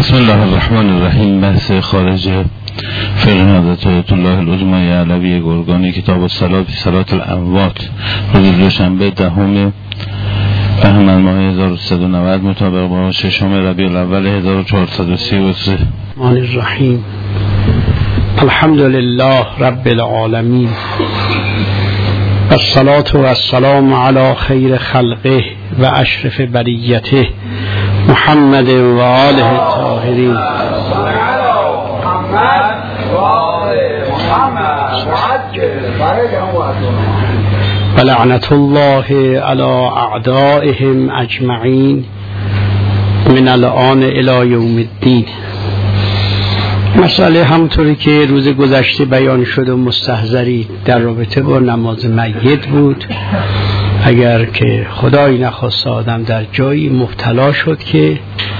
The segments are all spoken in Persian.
بسم الله الرحمن الرحیم. بحث خارج فقه حضرت آیت الله العظمی علوی گرگانی، کتاب الصلاة فی صلاة الاموات، روز دوشنبه 10 بهمن ماه 1390 مطابق با 6 ربیع الاول 1433. الرحمن الرحیم. الحمد لله رب العالمین، والصلاة والسلام علی خیر خلقه و اشرف بریته محمد و آله الطاهرین. و لعنت الله علی اعدائهم اجمعین من الآن الی یوم الدین. مسئله همونطوری که روز گذشته بیان شد و مستحضری در رابطه با نماز میت بود. اگر که خدایی نخواست آدم در جایی مبتلا شد که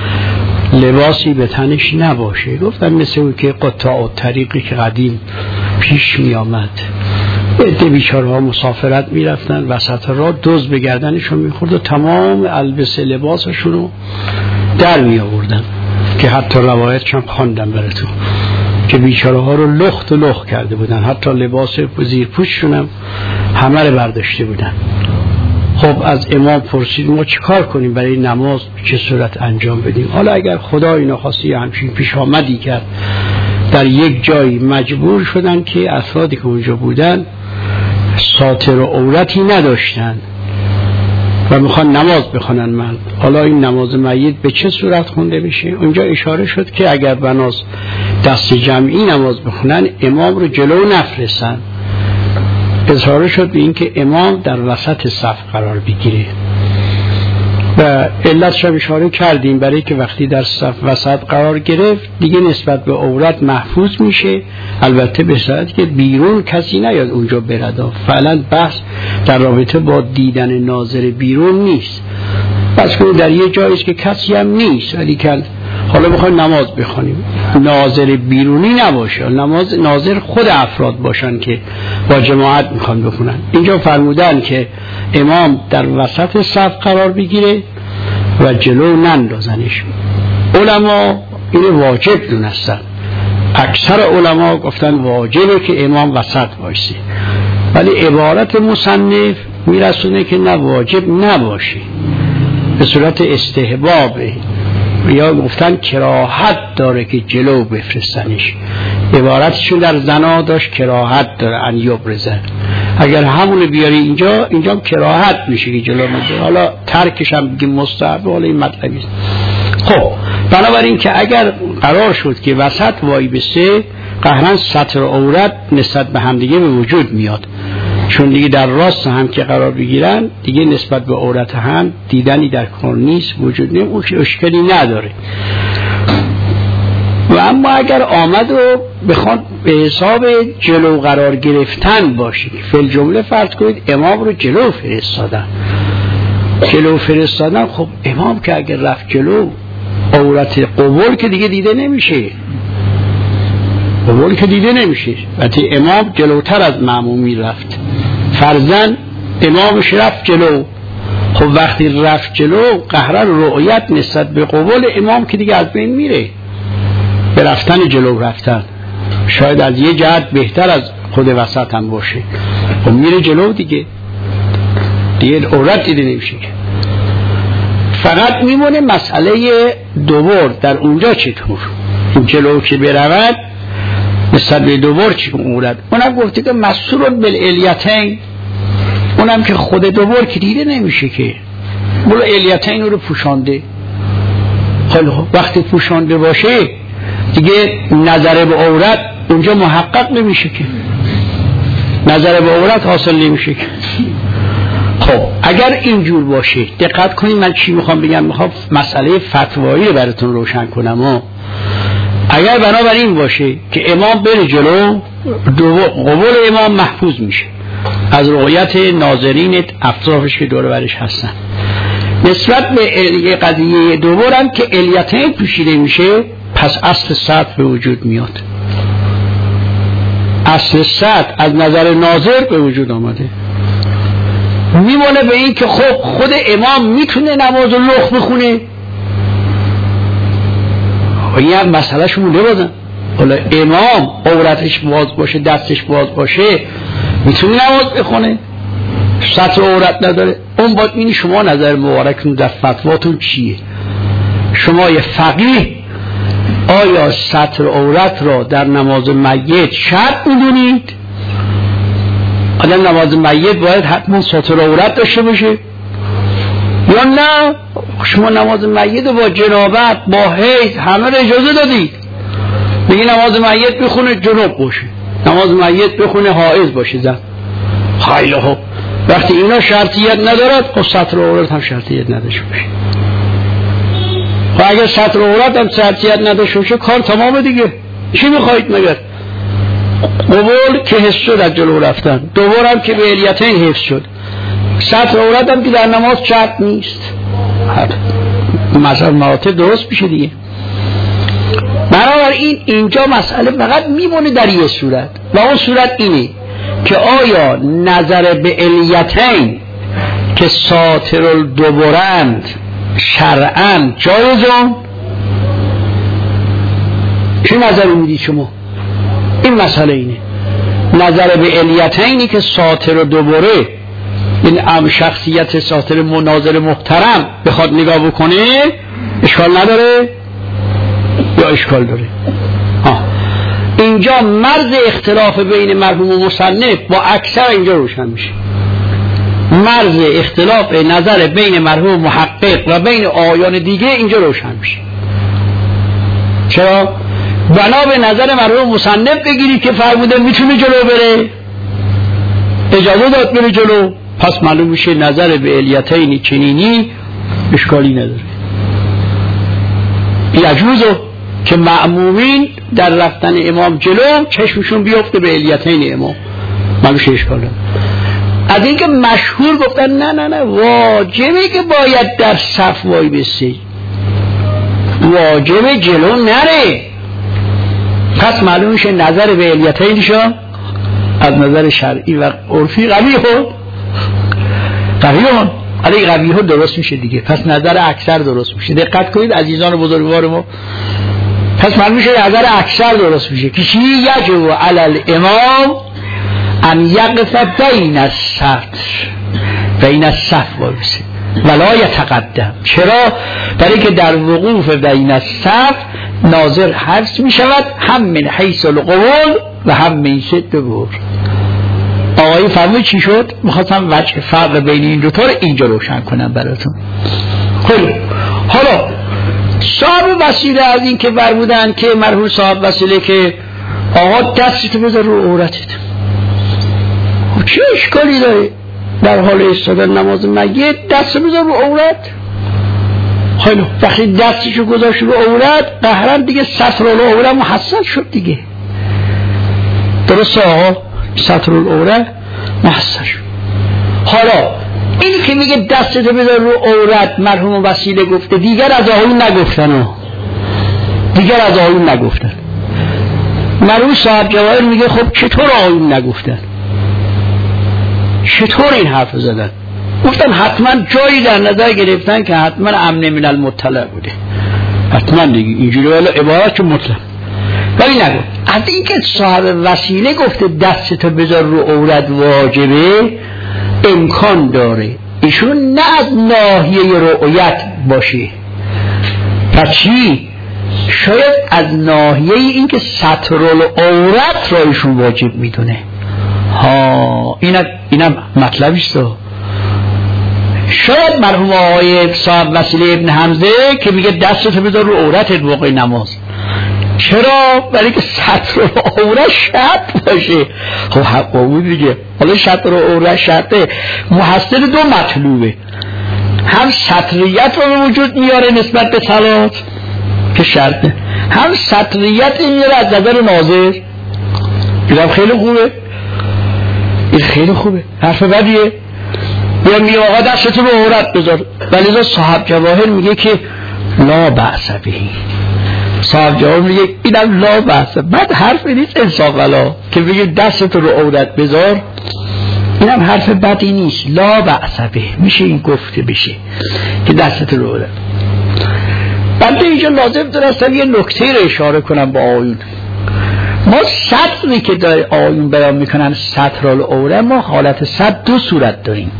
لباسی به تنش نباشه، گفتن مثل اون که قطاع طریقی که قدیم پیش می آمد، عده بیچاره‌ها مسافرت می رفتن، وسط راه دزد به گردنشون می خورد و تمام البسه لباسشون رو در می آوردن، که حتی روایتشان خواندم براتون که بیچاره‌ها رو لخت و لخت کرده بودن، حتی لباس زیر پوششون هم همه رو برداشته بودن. خب از امام پرسید ما چیکار کنیم برای نماز، چه صورت انجام بدیم؟ حالا اگر خدای نخواستی همچین پیش آمدی کرد در یک جایی مجبور شدن که افرادی که اونجا بودن ساتر و عورتی نداشتن و میخوان نماز بخونن، من حالا این نماز میت به چه صورت خونده بشه؟ اونجا اشاره شد که اگر بناس دست جمعی نماز بخونن امام رو جلو نفرستن. اظهار شد به این که امام در وسط صف قرار بگیره و علتش هم اشاره کردیم، برای که وقتی در صف وسط قرار گرفت دیگه نسبت به عورت محفوظ میشه، البته به صورتی که بیرون کسی نیاد اونجا برد. فعلا بحث در رابطه با دیدن ناظر بیرون نیست، بس که در یه جایی است که کسی هم نیست، ولی که حالا بخوایم نماز بخونیم ناظر بیرونی نباشه، ناظر خود افراد باشن که با جماعت میخوان بخونن. اینجا فرمودن که امام در وسط صف قرار بگیره و جلو نندازنش. علما این واجب دونستن، اکثر علما گفتن واجبه که امام وسط باشه، ولی عبارت مصنف میرسونه که نه، واجب نباشه، به صورت استحبابه، یا گفتن کراهت داره که جلو بفرستنش. عبارتشون در زنا داشت کراهت داره ان یبرزه، اگر همون بیاری اینجا کراهت میشه که جلو میده، حالا ترکش هم بگیم مستحب، حالا این مطلبی است. خب بنابراین که اگر قرار شد که وسط وای بسه، قهرن سطر عورت نسبت به هم دیگه به وجود میاد، چون دیگه در راست هم که قرار بگیرن دیگه نسبت به عورت هم دیدنی در کار نیست، وجود نیست، اون اشکالی نداره. و اما اگر آمد و بخواد به حساب جلو قرار گرفتن باشه، فی جمله فرض کنید امام رو جلو فرستادن، خب امام که اگر رفت جلو عورت قبول که دیگه دیده نمیشه، وقتی امام جلوتر از مأمومی رفت، فرضاً امامش رفت جلو، خب وقتی رفت جلو قهرن رؤیت نسبت به قبول امام که دیگه از بین میره، به رفتن جلو رفتن شاید از یه جهت بهتر از خود وسط هم باشه، خب میره جلو دیگه عورت دیده نمیشه. فقط میمونه مسئله دوبار در اونجا چطور این جلو که برود نسبت به دوبار چی مورد، اونم گفته که مسئول بالالیتین، اونم که خود دوبار که دیده نمیشه که بلو الیتین رو پوشانده. خیلی خب وقتی پوشانده باشه دیگه نظر به عورت اونجا محقق نمیشه که، نظر به عورت حاصل نمیشه که. خب اگر اینجور باشه، دقت کنید من چی میخوام بگم، میخوام مسئله فتوایی رو براتون روشن کنم. اگر بنابراین باشه که امام بره جلو، قبول امام محفوظ میشه از رؤیت ناظرین اطرافش که دور برش هستن. نسبت به قضیه دوبارم که الیتین پوشیده میشه، پس اصل سطح به وجود میاد، اصل سطح از نظر ناظر به وجود آمده. میمونه به این که خب خود امام میتونه نماز رو لخ بخونه، این هم مسئله شمونه بازن. حالا امام عورتش باز باشه دستش باز باشه میتونه نماز بخونه، سطر عورت نداره. اون باید اینی شما نظر مبارکتون در فتواتون چیه؟ شما یه فقیه آیا سطر عورت را در نماز میت شرط میدونید؟ آدم نماز میت باید حتما سطر عورت داشته باشه یا نه شما نماز میت با جنابت با حیض همه را اجازه دادید؟ میگه نماز میت بخونه جنوب باشه، نماز میت بخونه حائض باشه زن. خیلی خوب، وقتی اینا شرطیت ندارد خب سطر عورت هم شرطیت نداشته باشه. و اگر سطر عورت هم شرطیت نداشته باشه کار تمامه دیگه. چی میخواید مگر؟ قبول که حفظ شد از جلو رفتن، دوبارم که به علیتین حفظ شد، سطر عورت هم که در نماز شرط نیست. مثلا مراتب درست میشه دیگه. بنابراین اینجا مسئله فقط میمونه در یه صورت و اون صورت اینه که آیا نظر به علیتین که ساتر الدبرند شرعاً جایزون؟ چه نظری میدی شما؟ این مسئله اینه، نظر به علیتینی که ساتر و دبره این شخصیت ساتر مناظر محترم بخواد نگاه بکنه اشکال نداره یا اشکال داره؟ اینجا مرز اختلاف بین مرحوم و مصنف با اکثر اینجا روشن میشه. مرز اختلاف نظر بین مرحوم محقق و بین آیان دیگه اینجا روشن میشه. چرا؟ بنا به نظر مرحوم مصنف بگیری که فرموده میتونه جلو بره، اجازه داد بره جلو، پس معلوم میشه نظر به علیتین چنینی اشکالی نداره. یجوزه که مأمومین در رفتن امام جلو چشمشون بیفته به علیتین امام، معلوم شه اشکال نداره. از اینکه مشهور گفتن نه واجبه که باید در صف وای بسی، واجبه جلو نره، پس معلوم میشه نظر به علیتینشان از نظر شرعی و عرفی قبیحه علی قبیحه درست میشه دیگه. پس نظر اکثر درست میشه. دقت کنید عزیزان بزرگوار ما، پس معلوم میشه نظر اکثر درست میشه که چی؟ یجب علی الامام ان یقف بین الصف ولا یتقدم. چرا؟ برای که در وقوف بین الصف ناظر حفظ می شود، هم من حیث القبول و هم من حیث الدبر. آقای فرمود چی شد؟ میخواستم وجه فرق بین این دو تا رو اینجا روشن کنم براتون. خب حالا صاحب وسیله از این که فرمودن که مرحوم صاحب وسیله که آقا دستتو بذار رو عورتت، چه اشکالی داره در حال ایستادن نماز میت دستو بذار رو عورت؟ خیلی وقتی دستشو گذاشت رو عورت قهرن دیگه سطر العوره محصل شد دیگه. درسته آقا؟ سطر العوره محصل شد. حالا اینی که میگه دستتو بذار رو عورت مرحوم وسیله گفته، دیگر از آقایون نگفتن. مرحوم صاحب جواهر میگه خب چطور آقایون نگفتن؟ چطور این حرف زدن؟ گفتن حتما جایی در نظر گرفتن که حتما امن من المطلع بوده، حتما دیگه اینجوری ولی عبارت چون مطلق، ولی نگفت. از اینکه صاحب وسیله گفته دستتو بذار رو عورت واجبه امکان داره ایشون نه از ناحیه رؤیت باشه، پس چی؟ شاید از ناحیه اینکه ستر العورت را ایشون واجب میدونه. اینم مطلبیست. شاید مرحوم آقای صاحب وسیله ابن حمزه که میگه دستتو بذار رو عورتت موقع نماز، چرا؟ برای که سطر عورت شرط باشه. خب حق بود دیگه. حالا سطر عورت شرطه محصل دو مطلوبه، هم سطریت رو به وجود میاره نسبت به صلات که شرطه، هم سطریت میاره از نظر ناظر. اینم خیلی خوبه، این خیلی خوبه، حرف بدیه. یا میگه آقا دستتو به عورت بذار، ولی ازا صاحب جواهر میگه که لا بأس به. صاحب جواهر میگه اینم لا بأس، بعد حرف نیست انصاف ولا که بگه دستتو رو عورت بذار، اینم حرف بدی نیست، لا بأس به، میشه این گفته بشه که دستتو رو عورت. بنده اینجا لازم دارستم یه نکته رو اشاره کنم با آیون. ما سطری که در آیون بیان میکنن سطرالعوره، ما حالت سطر دو صورت داریم.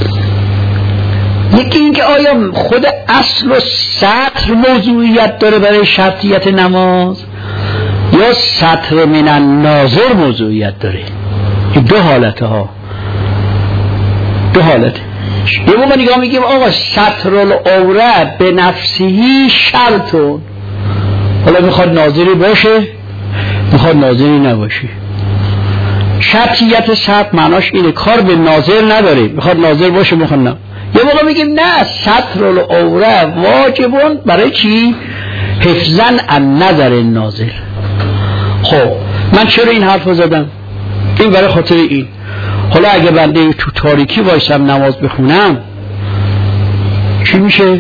یکی اینکه آیا خود اصل و سطر موضوعیت داره برای شرطیت نماز یا سطر من الناظر موضوعیت داره. این دو حالته ها، دو حالته. یه موقع نگاه میگیم آقا سطرالعوره به نفسهی شرطون، حالا میخواد ناظری باشه میخواد ناظری نباشه. شرطیت سطر معناش اینه کار به ناظر نداره، میخواد ناظر باشه میخواد نه. یه موقع میگیم نه سطرالعوره واجبون برای چی؟ حفظاً عن نظر الناظر. خب من چرا این حرف رو زدم؟ این برای خاطر این حالا اگه بنده تو تاریکی باشم نماز بخونم چی میشه؟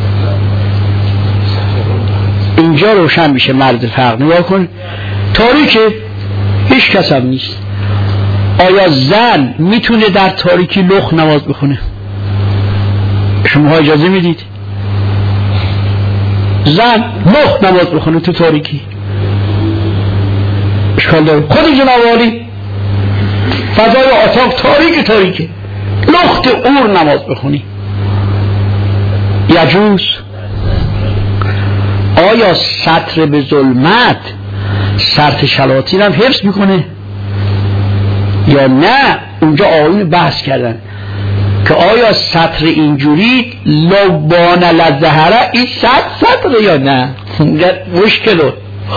اینجا روشن میشه مرد فرق. نگاه کن تاریکه هیچ کس هم نیست. آیا زن میتونه در تاریکی لخت نماز بخونه؟ شما اجازه میدید زن لخت نماز بخونه تو تاریکی؟ اشکال داره. خود جناب عالی فضای اتاق تاریکه لخت اور نماز بخونی یجوز؟ آیا سطر به ظلمت سطر شلاطین هم حفظ میکنه یا نه؟ اونجا آیون بحث کردن که آیا سطر اینجوری لبان لزهره این سطر یا نه. مشکله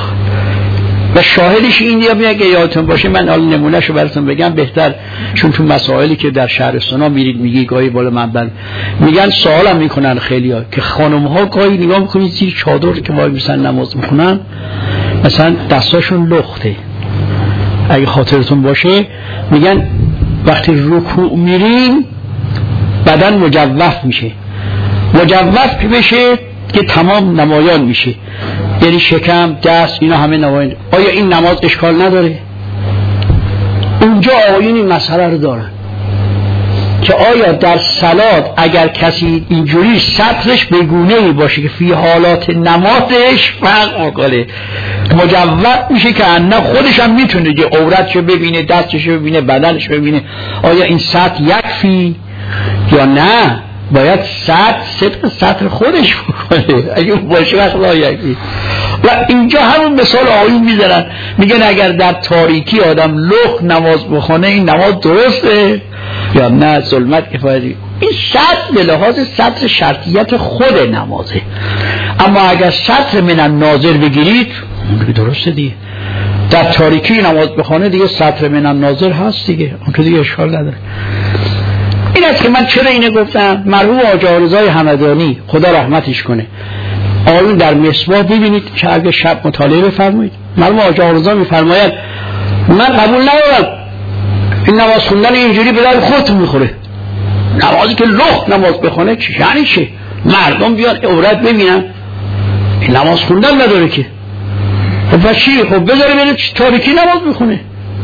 و شاهدش این یا میگه یادتون باشه من حالا نمونهشو براتون بگم بهتر، چون تو مسائلی که در شهرستانا میرید میگی گاهی بالا من میگن سوالم میکنن خیلیا که خانم ها گاهی نگاه میکنید زیر چادر که وای میسن نماز میخونن مثلا دستاشون لخته. اگه خاطرتون باشه میگن وقتی رکوع میریم بدن مجوف میشه، مجوف بشه که تمام نمایان میشه، یعنی شکم دست اینا همه نمایان. آیا این نماز اشکال نداره؟ اونجا آیین این مسئله رو دارن که آیا در صلات اگر کسی اینجوری سطرش بگونه‌ای باشه که فی حالات نمازش فرق میکنه مجوز میشه که نه خودش هم میتونه که عورتشو ببینه، دستشو ببینه، بدنشو ببینه، آیا این سطر یکفی یا نه باید سطر خودش بکنه اگه باشه وقت لا یکفی. و اینجا همون مثال آیون میذارن میگن اگر در تاریکی آدم لخت نماز بخونه این نماز درسته یا نه ظلمت کفایتی. این سطر به لحاظ سطر شرطیت خود نمازه، اما اگر سطر من الناظر بگیرید اون درسته دیگه. در تاریکی نماز بخونه دیگه سطر من الناظر هست دیگه، اون که دیگه اشکال نداره. این است که من چرا اینه گفتم. مرحوم آقا رضای همدانی خدا رحمتش کنه آیون در مصباح ببینید که اگه شب مطالعه بفرمایید مرحوم آقا رضا میفرماید من قبول ندارم این نماز خوندن اینجوری به درد خودتون میخوره. نمازی که لخت نماز بخونه چی یعنی چه؟ مردم بیان عورت ببینن این نماز خوندن نداره که. خب چی؟ خب بذاره بره تاریکی نماز بخونه،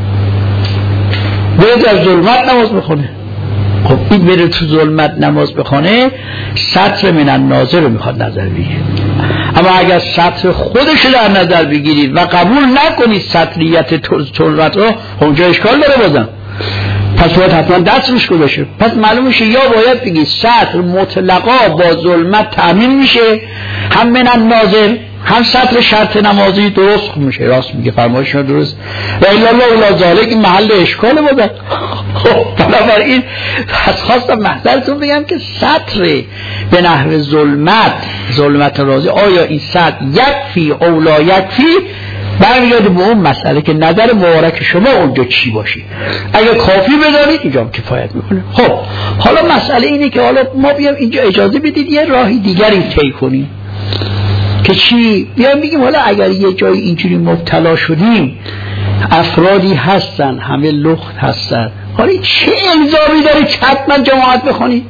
بره در ظلمت نماز بخونه. خب این بره تو ظلمت نماز بخونه سطر من الناظر رو میخواد نظر بگیرید. اما اگر سطر خودش رو در نظر بگیرید و قبول نکنید سطریت ظلمت رو اونجا اشکال داره بازم، پس باید حتما دست روش گذاشته. پس معلوم میشه یا باید بگید سطر مطلقا با ظلمت تأمین میشه، هم من الناظر هم سطر شرط نمازی درست میشه. راست میگه، فرمایشش درست. و الا الله الا ذالک این محل اشکال بوده. خب بنابراین از خواستم محضرتون بگم که سطر به نحو ظلمت رازی آیا این سطر یکفی او لا یکفی برمیگرده به اون مسئله که نظر مبارک شما اونجا چی باشی. اگه کافی بدانید اینجا هم کفایت میکنه. خب حالا مسئله اینه که حالا ما بیام اینجا اجازه بدید یه راهی دیگری طی کنیم که چی؟ بیام بگیم حالا اگر یه جایی اینجوری مبتلا شدیم افرادی هستن همه لخت هستن، حالا چه الزامی داره که حتما جماعت بخونید؟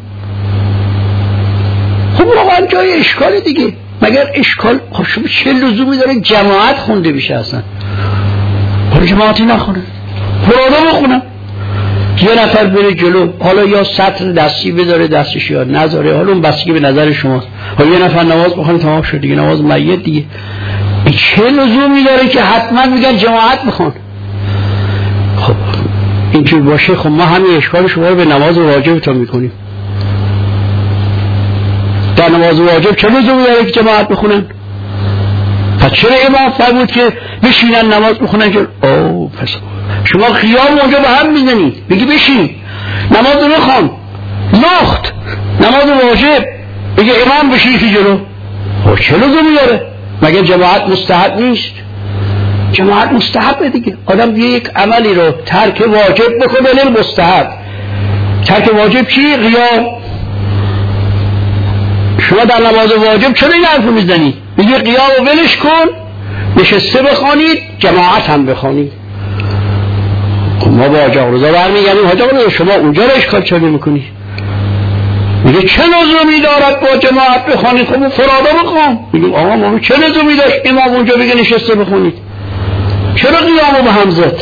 خب واقعا جای اشکال دیگه. مگر اشکال خب چه لزومی داره جماعت خونده بشه؟ اصلا حالا جماعتی نخونه، فرادا بخونن. یه نفر بره جلو، حالا یا سطر دستی بذاره دستش یا نذاره، حالا اون بستگی به نظر شماست. حالا یه نفر نماز بخونه تمام شد دیگه، نماز میت دیگه. چه لزومی داره که حتما میگن جماعت بخون؟ خب اینجور باشه خب ما همین اشکال شما رو به نماز واجب تا میکنیم. در نماز واجب چه لزومی داره که جماعت بخونن؟ پس چرا امام فرمود که بشینن نماز بخونن؟ پس شما خیام اونجا به هم میزنید، بگی بشین نماز رو بخون، لخت نماز واجب بگی امام بشین که جلو. چه لزومی داره؟ مگه جماعت مستحب نیست؟ جماعت مستحبه دیگه. آدم یک عملی رو ترک واجب بکنه مستحب. ترک واجب چی؟ قیام. شما در نماز واجب چرا این حرف رو میزنید؟ میگه قیام رو ولش کن، نشسته بخوانید، جماعت هم بخوانید. ما با حاج آقا رضا برمیگردیم، حاج آقا رضا شما اونجا رو اشکال چرا نمی‌کنی؟ میگه چه لزومی دارد با جماعت بخوانید؟ خب فرادا بخوان. میگیم آقا ما چه لزومی داشت امام اونجا بگه نشسته بخونید؟ چرا قیامو به هم زد؟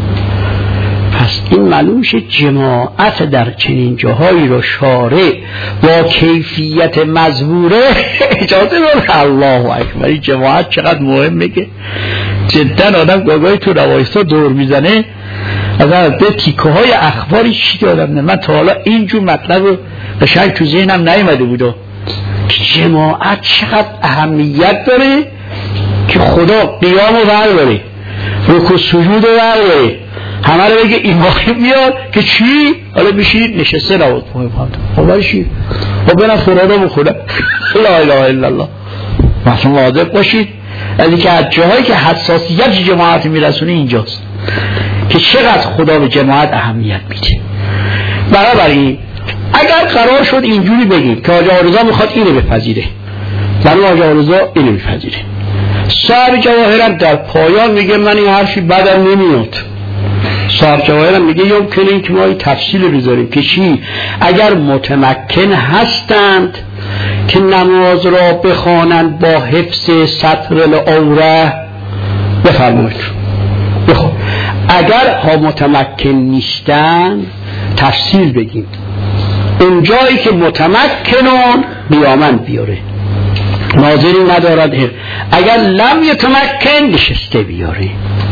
پس این معلوم میشه جماعت در چنین جاهایی رو شارع با کیفیت مزبوره اجازه داره. الله اکبر، این جماعت چقدر مهمه که جدا آدم گاگاهی تو روایستا دور میزنه از به تیکه های اخباری چی دارم نه. من تا حالا اینجور مطلب رو قشنگ تو ذهنم نیومده بود که جماعت چقدر اهمیت داره که خدا قیام رو برداره، رکوع سجود رو برداره، همه رو بگه ایمانی بیاد که چی؟ حالا بشید نشسته نبود خب باشید خب برن فرادا بخونن لا اله الا الله. مثلا واضح باشید از اینکه از جاهایی که حساسیت جماعت میرسونه اینجاست که چقدر خدا به جماعت اهمیت میده. بنابراین اگر قرار شد اینجوری بگیم که حاج آقا رضا میخواد اینو بپذیره، برای حاج آقا رضا اینو بپذیره، صاحب جواهرم در پایان میگه من این حرفی بدم نمیاد. صاحب جواهرم میگه یمکنه این که ما این تفصیل بذاریم که چی؟ اگر متمکن هستند که نماز را بخوانند با حفظ ستر العوره بفرمایید بخون. اگر ها متمکن نیستند تفصیل بگیم، اون جایی که متمکنون قیامن بیاره، ناظری ندارد. اگر لم یتمکن نشسته بیاره.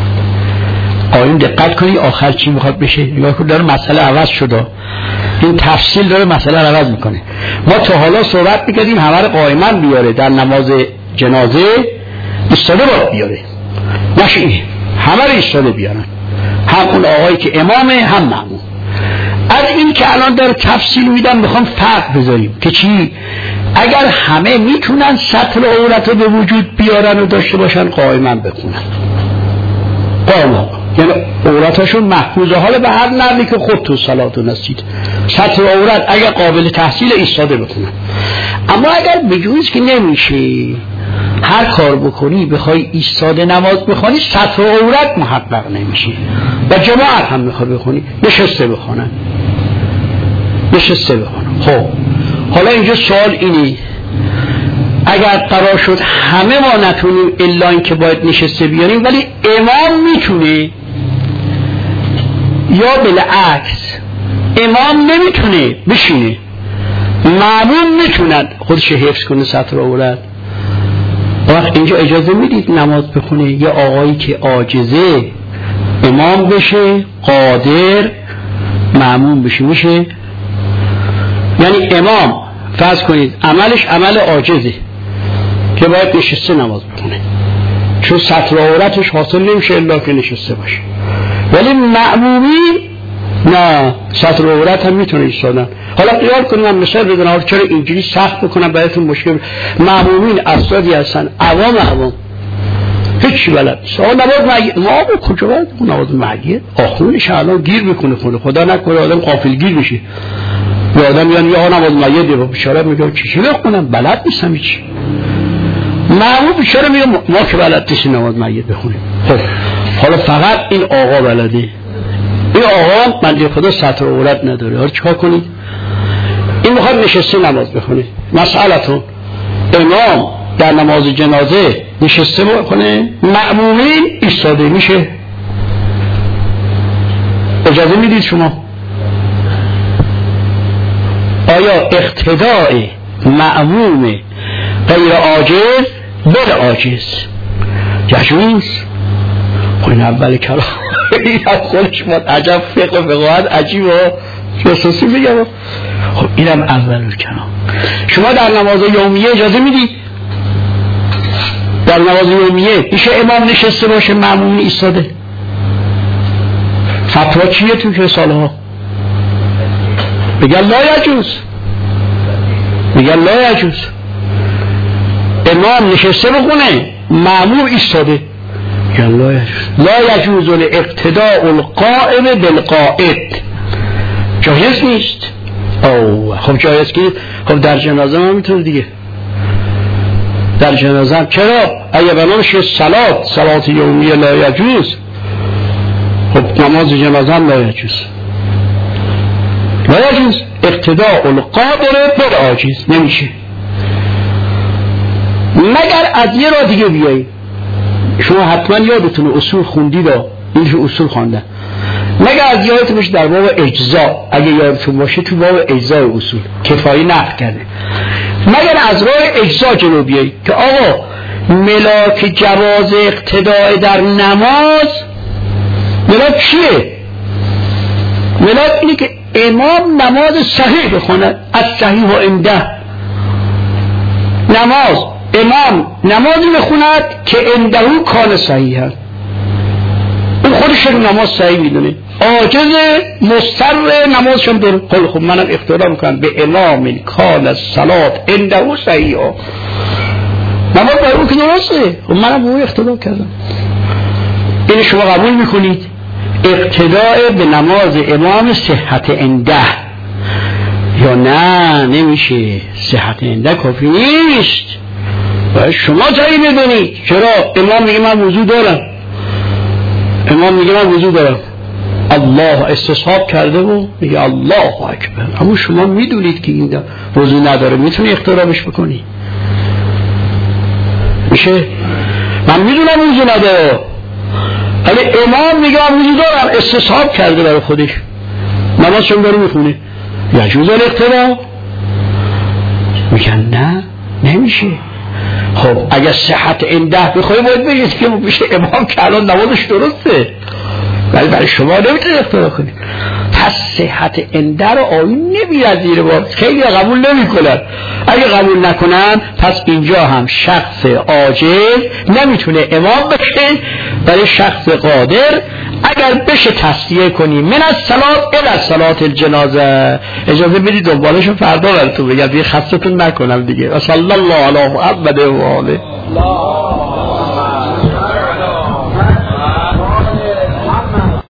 آیین دقت کنی آخر چی میخواد بشه؟ نگاه کن داره مسئله عوض شده، این تفصیل داره مسئله عوض میکنه. ما تا حالا صحبت میکردیم همه رو قائما بیاره، در نماز جنازه ایستاده باید بیاره، نشه همه رو ایستاده بیارن، هم اون آقایی که امامه هم مأموم. از این که الان داره تفصیل میدم میخوام فرق بذاریم که چی؟ اگر همه میتونن سطر عورت رو به وجود بیارن و داشته باشن قائما بخونن، قائما یعنی عورتاشون محفوظه، حالا به هر نحوی که خود تو صلاتون هستید سطر عورت اگر قابل تحصیل ایستاده بکنن. اما اگر بجوز که نمیشه هر کار بکنی بخوای ایستاده نماز بخونی سطر عورت محقق نمیشه و جماعت هم میخوای بخونی نشسته بخونن، نشسته بخونن. خب حالا اینجا سوال اینه اگر قرار شد همه ما نتونیم الا این که باید نشسته بیاریم ولی امام میتونه، یا بالعکس امام نمیتونه بشینه مأموم میتونن خودش حفظ کنه سطر عورت، وقت اینجا اجازه میدید نماز بخونه یه آقایی که عاجزه امام بشه، قادر مأموم بشه میشه؟ یعنی امام فرض کنید عملش عمل عاجزه که باید نشسته نماز بخونه چون سطر عورتش حاصل نمیشه الا که نشسته باشه، ولی مأمومین نه سطر عورت هم میتونه ایستادن. حالا خیال کنیم من مثال بزنم چرا اینجوری سخت بکنم براتون مشکل. مأمومین افرادی هستن عوام هیچ بلد نیست. نماز مگید ما به کجا باید نماز مگید آخونش الان گیر میکنه خدا نکنه آدم غافل گیر بشه یا آدم یعنی یا نماز مگید با بشارت میگه چی بخونم بلد نیستم هیچ. مأموم بشاره میگه ما که بلد نیستیم نماز مگید بخونیم. خب حالا فقط این آقا بلده، این آقا بنده خدا سطر عورت نداره، حالا چیکار کنید؟ این میخواد نشسته نماز بخونه. مسئلتون امام در نماز جنازه نشسته بکنه، مأمومین ایستاده میشه، اجازه میدید شما؟ آیا اقتداء مأموم غیر عاجز بالعاجز یجوز؟ خب این اول کلام این هم خودش ما عجب فقه و فقاهت عجیب و جاسوسی بگم. خب اینم اول کلام. شما در نماز یومیه اجازه میدید؟ در نماز یومیه میشه امام نشسته باشه مأموم ایستاده؟ فتوا چیه تو رساله ها؟ بگن لا یجوز، میگن لا یجوز. امام نشسته بخونه مأموم ایستاده، میگن لا یجوز. لا یجوز الاقتداء القائم بالقائد، جایز نیست. او خب جایز که خب در جنازه هم میتونه دیگه. در جنازه هم چرا؟ اگه بنامش صلات یومیه لا یجوز، خب نماز جنازه هم لا یجوز. لا یجوز اقتداء القادر بالعاجز، نمیشه مگر از یه را دیگه بیایی. شما حتما یادتونه اصول خوندید، این اصول خواندن، مگر از یادتون باشه در باب اجزا، اگه یادتون باشه تو باب اجزا اصول کفایی نقل کرده، مگر از راه اجزا جلو بیایی که آقا ملاک جواز اقتداء در نماز ملاک چیه؟ ملاک اینه که امام نماز صحیح بخونه، از صحیح و عنده نماز، امام نمازی بخوند که عندهو کان صحیح هست، اون خودش نماز صحیح میدونه، عاجز مستر نمازشون داره. خب منم اقتدا میکنم به امام کان الصلات عندهو صحیح ها، نماز برای اون که درسته، خب منم به اون اقتدا کردم. این شما قبول میکنید؟ اقتداء به نماز امام صحت عنده یا نه؟ نمیشه، صحت عنده کافی نیست، باید شما صحیح بدونید. چرا؟ امام میگه من وضو دارم، امام میگه من وضو دارم، الله استصحاب کرده و میگه الله اکبر، اما شما میدونید که این وضو نداره، میتونی اقترابش بکنی؟ میشه؟ من میدونم وضو نداره، ولی امام میگه من وضو دارم، استصحاب کرده برای خودش، نمازشون داره میخونه، یجوز الاقتدا؟ میگن نه نمیشه. خب اگر صحت عنده بخوای باید بگید که میشه امام که الان نمازش درسته، ولی برای شما نمیتونید اقتدا کنید. پس صحت عنده رو آیین نمیاد زیر بار، خیلی قبول نمیکنن. اگه قبول نکنن پس اینجا هم شخص عاجز نمیتونه امام بشه، برای شخص قادر اگر بشه تصدیه کنی من از صلات الی صلات الجنازه. اجازه بدید دنبالشو فردا براتون بگم دیگه خستتون نکنم دیگه. صلی الله علی محمد و آله.